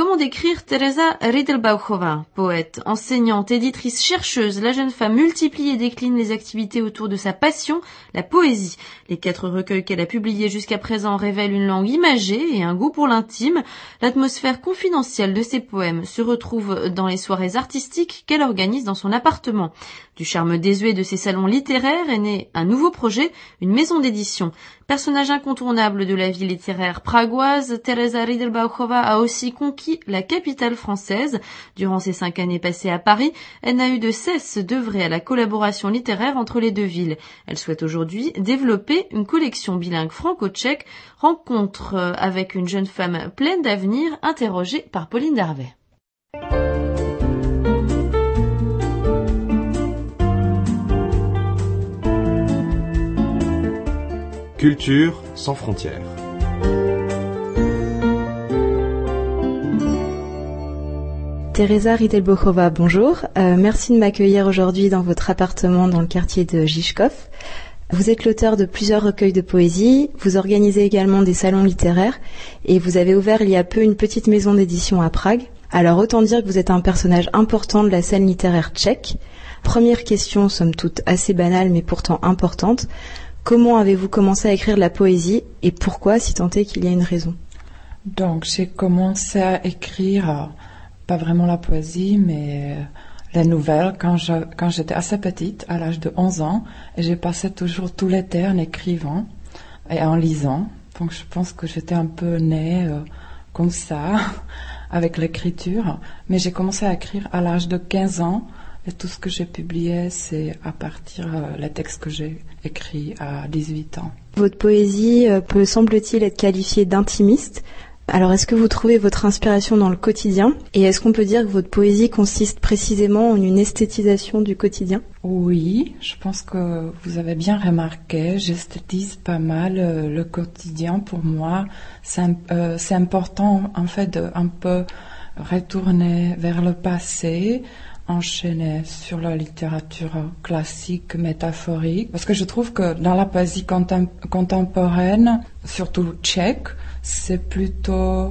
Comment décrire Teresa Ridlbauchova, poète, enseignante, éditrice, chercheuse? La jeune femme multiplie et décline les activités autour de sa passion, la poésie. Les 4 recueils qu'elle a publiés jusqu'à présent révèlent une langue imagée et un goût pour l'intime. L'atmosphère confidentielle de ses poèmes se retrouve dans les soirées artistiques qu'elle organise dans son appartement. Du charme désuet de ses salons littéraires est né un nouveau projet, une maison d'édition. Personnage incontournable de la vie littéraire pragoise, Teresa Ridlbauchova a aussi conquis la capitale française. Durant ses 5 années passées à Paris, elle n'a eu de cesse d'œuvrer à la collaboration littéraire entre les 2 villes. Elle souhaite aujourd'hui développer une collection bilingue franco-tchèque, rencontre avec une jeune femme pleine d'avenir, interrogée par Pauline Darvet. Culture sans frontières. Teresa Ridlbauchova, bonjour. Merci de m'accueillir aujourd'hui dans votre appartement dans le quartier de Žižkov. Vous êtes l'auteur de plusieurs recueils de poésie, vous organisez également des salons littéraires et vous avez ouvert il y a peu une petite maison d'édition à Prague. Alors autant dire que vous êtes un personnage important de la scène littéraire tchèque. Première question, somme toute assez banale mais pourtant importante. Comment avez-vous commencé à écrire de la poésie et pourquoi, si tant est qu'il y a une raison? Donc, j'ai commencé à écrire, pas vraiment la poésie, mais les nouvelles quand j'étais assez petite, à l'âge de 11 ans. Et j'ai passé toujours tout l'été en écrivant et en lisant. Donc, je pense que j'étais un peu née comme ça, avec l'écriture. Mais j'ai commencé à écrire à l'âge de 15 ans. Et tout ce que j'ai publié, c'est à partir des textes que j'ai écrits à 18 ans. Votre poésie peut, semble-t-il, être qualifiée d'intimiste. Alors, est-ce que vous trouvez votre inspiration dans le quotidien? Et est-ce qu'on peut dire que votre poésie consiste précisément en une esthétisation du quotidien? Oui, je pense que vous avez bien remarqué. J'esthétise pas mal le quotidien. Pour moi, c'est important, en fait, de un peu retourner vers le passé, enchaîner sur la littérature classique, métaphorique, parce que je trouve que dans la poésie contemporaine, surtout tchèque, c'est plutôt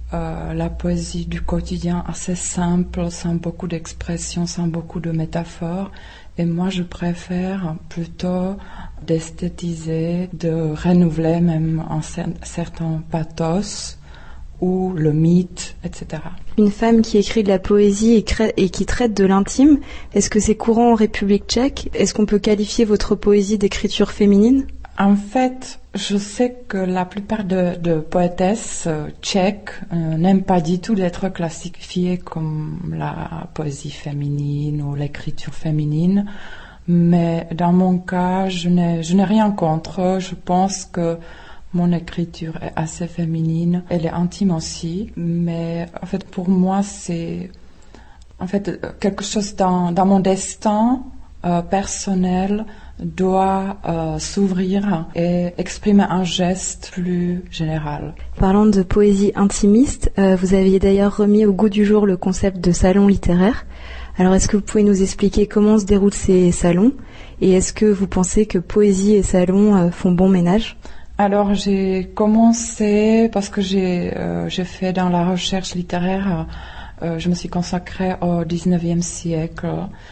la poésie du quotidien assez simple, sans beaucoup d'expressions, sans beaucoup de métaphores. Et moi, je préfère plutôt d'esthétiser, de renouveler même un certain pathos, ou le mythe, etc. Une femme qui écrit de la poésie et qui traite de l'intime, est-ce que c'est courant en République tchèque? Est-ce qu'on peut qualifier votre poésie d'écriture féminine? En fait, je sais que la plupart de poétesses tchèques n'aiment pas du tout d'être classifiées comme la poésie féminine ou l'écriture féminine. Mais dans mon cas, je n'ai rien contre. Je pense que mon écriture est assez féminine, elle est intime aussi, mais en fait pour moi c'est en fait quelque chose dans mon destin personnel doit s'ouvrir et exprimer un geste plus général. Parlant de poésie intimiste, vous aviez d'ailleurs remis au goût du jour le concept de salon littéraire. Alors est-ce que vous pouvez nous expliquer comment se déroulent ces salons et est-ce que vous pensez que poésie et salon font bon ménage? Alors j'ai commencé parce que j'ai fait dans la recherche littéraire, je me suis consacrée au 19e siècle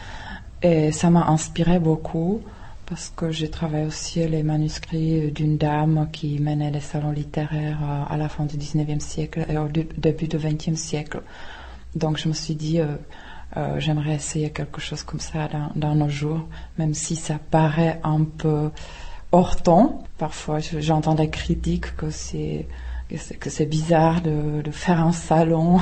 et ça m'a inspiré beaucoup parce que j'ai travaillé aussi les manuscrits d'une dame qui menait les salons littéraires à la fin du 19e siècle et au début du 20e siècle. Donc je me suis dit j'aimerais essayer quelque chose comme ça dans nos jours, même si ça paraît un peu hors temps. Parfois, j'entends des critiques que c'est bizarre de faire un salon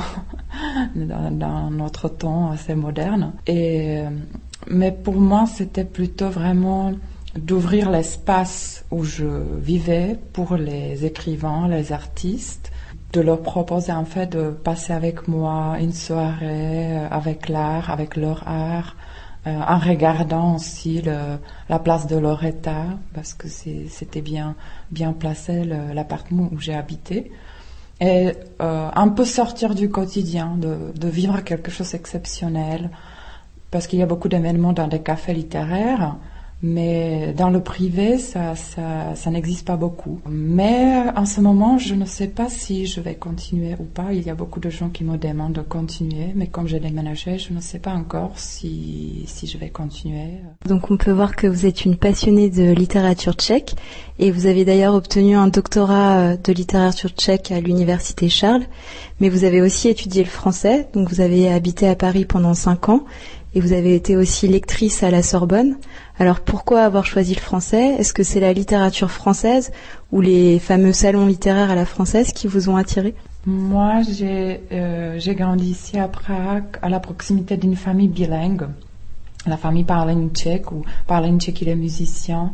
dans notre temps assez moderne. Mais pour moi, c'était plutôt vraiment d'ouvrir l'espace où je vivais pour les écrivains, les artistes, de leur proposer en fait de passer avec moi une soirée avec l'art, avec leur art, en regardant aussi la place de Loretta, parce que c'était bien placé l'appartement où j'ai habité, et un peu sortir du quotidien, de vivre quelque chose d'exceptionnel, parce qu'il y a beaucoup d'événements dans des cafés littéraires, Mais dans le privé, ça n'existe pas beaucoup. Mais en ce moment, je ne sais pas si je vais continuer ou pas. Il y a beaucoup de gens qui me demandent de continuer, mais comme j'ai déménagé, je ne sais pas encore si je vais continuer. Donc on peut voir que vous êtes une passionnée de littérature tchèque et vous avez d'ailleurs obtenu un doctorat de littérature tchèque à l'université Charles, mais vous avez aussi étudié le français, donc vous avez habité à Paris pendant 5 ans et vous avez été aussi lectrice à la Sorbonne. Alors pourquoi avoir choisi le français ? Est-ce que c'est la littérature française ou les fameux salons littéraires à la française qui vous ont attiré ? Moi, j'ai grandi ici à Prague, à la proximité d'une famille bilingue. La famille Pavlenček, ou Pavlenček, il est musicien.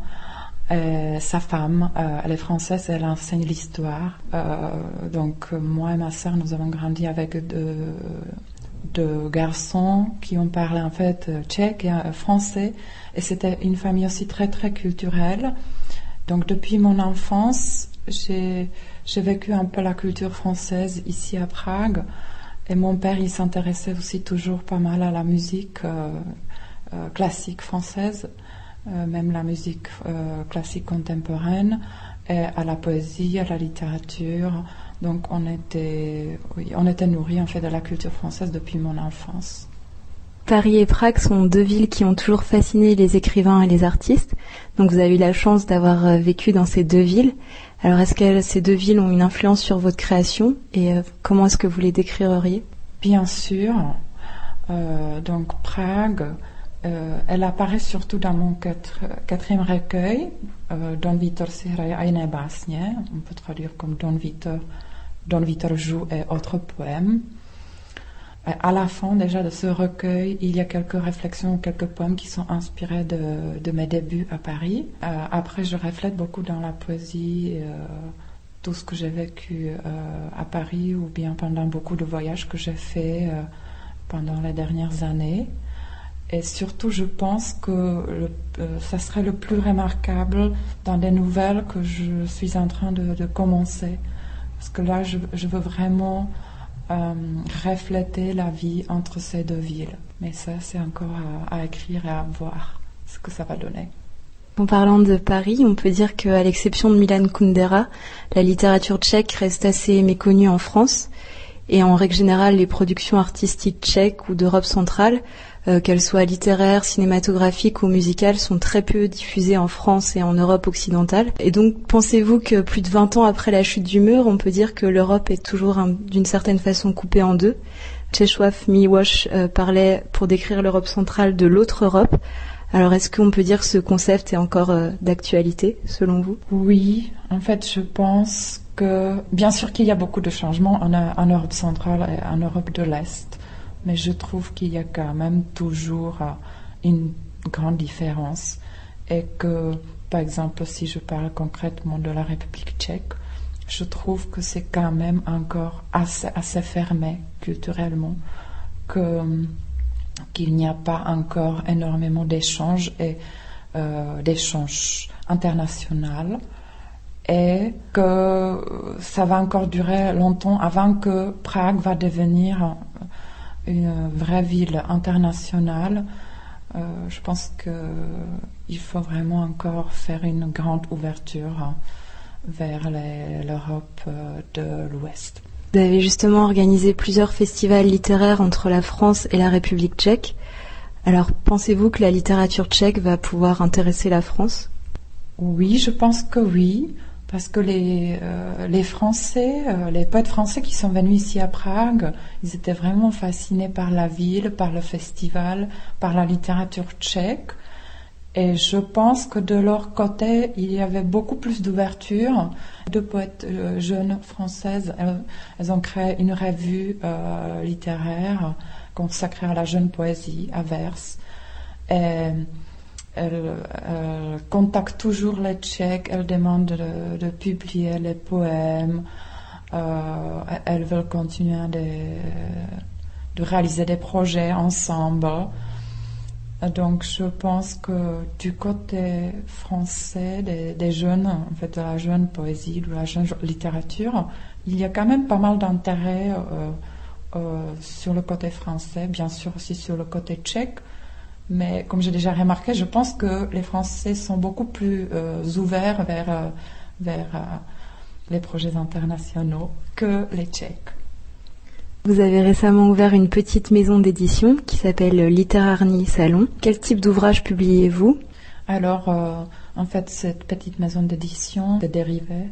Sa femme, elle est française, elle enseigne l'histoire. Donc moi et ma sœur, nous avons grandi avec deux garçons qui ont parlé en fait tchèque et français. Et c'était une famille aussi très très culturelle. Donc depuis mon enfance, j'ai vécu un peu la culture française ici à Prague. Et mon père, il s'intéressait aussi toujours pas mal à la musique classique française, même la musique classique contemporaine, et à la poésie, à la littérature. Donc on était nourris en fait de la culture française depuis mon enfance. Paris et Prague sont 2 villes qui ont toujours fasciné les écrivains et les artistes. Donc vous avez eu la chance d'avoir vécu dans ces 2 villes. Alors est-ce que ces 2 villes ont une influence sur votre création et comment est-ce que vous les décririez ? Bien sûr. Donc Prague, elle apparaît surtout dans mon 4e recueil, Don Vítor si hraje a jiné básně. On peut traduire comme Don Vítor joue et autres poèmes. À la fin déjà de ce recueil, il y a quelques réflexions, quelques poèmes qui sont inspirés de mes débuts à Paris. Après, je reflète beaucoup dans la poésie tout ce que j'ai vécu à Paris ou bien pendant beaucoup de voyages que j'ai fait pendant les dernières années. Et surtout, je pense que ça serait le plus remarquable dans des nouvelles que je suis en train de commencer. Parce que là, je veux vraiment refléter la vie entre ces 2 villes. Mais ça, c'est encore à écrire et à voir ce que ça va donner. En parlant de Paris, on peut dire qu'à l'exception de Milan Kundera, la littérature tchèque reste assez méconnue en France. Et en règle générale, les productions artistiques tchèques ou d'Europe centrale, qu'elles soient littéraires, cinématographiques ou musicales, sont très peu diffusées en France et en Europe occidentale. Et donc, pensez-vous que plus de 20 ans après la chute du mur, on peut dire que l'Europe est toujours d'une certaine façon coupée en 2 ? Czesław Miłosz parlait pour décrire l'Europe centrale de l'autre Europe. Alors, est-ce qu'on peut dire que ce concept est encore d'actualité, selon vous ? Oui, en fait, je pense que, bien sûr qu'il y a beaucoup de changements en Europe centrale et en Europe de l'Est, mais je trouve qu'il y a quand même toujours une grande différence et que, par exemple, si je parle concrètement de la République tchèque, je trouve que c'est quand même encore assez fermé culturellement, qu'il n'y a pas encore énormément d'échanges et d'échanges internationaux et que ça va encore durer longtemps avant que Prague va devenir une vraie ville internationale. Je pense qu'il faut vraiment encore faire une grande ouverture vers l'Europe de l'Ouest. Vous avez justement organisé plusieurs festivals littéraires entre la France et la République tchèque. Alors, pensez-vous que la littérature tchèque va pouvoir intéresser la France ? Oui, je pense que oui, parce que les Français, les poètes français qui sont venus ici à Prague, ils étaient vraiment fascinés par la ville, par le festival, par la littérature tchèque. Et je pense que de leur côté, il y avait beaucoup plus d'ouverture. 2 poètes jeunes françaises, elles ont créé une revue littéraire consacrée à la jeune poésie, à Vers. Et elles contactent toujours les Tchèques, elles demandent de publier les poèmes. Elles veulent continuer de réaliser des projets ensemble. Donc je pense que du côté français des jeunes, en fait de la jeune poésie, de la jeune littérature, il y a quand même pas mal d'intérêt sur le côté français, bien sûr aussi sur le côté tchèque, Mais comme j'ai déjà remarqué, je pense que les Français sont beaucoup plus ouverts vers les projets internationaux que les Tchèques. Vous avez récemment ouvert une petite maison d'édition qui s'appelle Literárny Salon. Quel type d'ouvrage publiez-vous ? Alors, en fait, cette petite maison d'édition est dérivée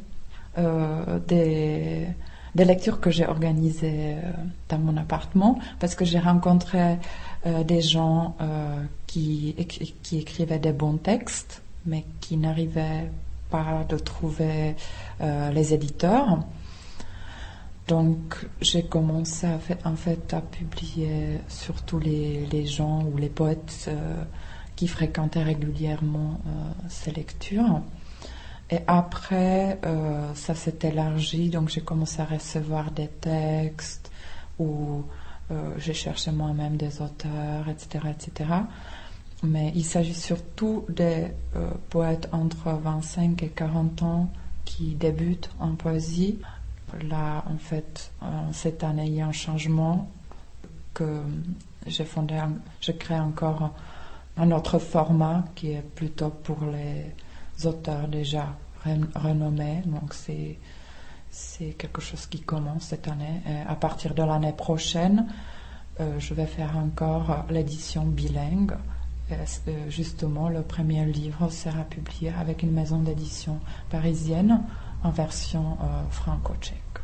des lectures que j'ai organisées dans mon appartement, parce que j'ai rencontré des gens qui écrivaient des bons textes, mais qui n'arrivaient pas à trouver les éditeurs. Donc, j'ai commencé en fait à publier surtout les gens ou les poètes qui fréquentaient régulièrement ces lectures. Et après, ça s'est élargi, donc j'ai commencé à recevoir des textes où j'ai cherché moi-même des auteurs, etc., etc. Mais il s'agit surtout des poètes entre 25 et 40 ans qui débutent en poésie. Là, en fait, cette année, il y a un changement que j'ai créé encore un autre format qui est plutôt pour les auteurs déjà renommés. Donc, c'est quelque chose qui commence cette année. Et à partir de l'année prochaine, je vais faire encore l'édition bilingue. Et justement, le premier livre sera publié avec une maison d'édition parisienne en version franco-tchèque.